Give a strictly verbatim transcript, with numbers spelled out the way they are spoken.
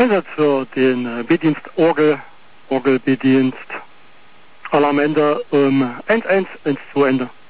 Einsatz für den äh, B-Dienst Orgel, Orgel B-Dienst. Alarm Ende um eins eins eins zwei Ende.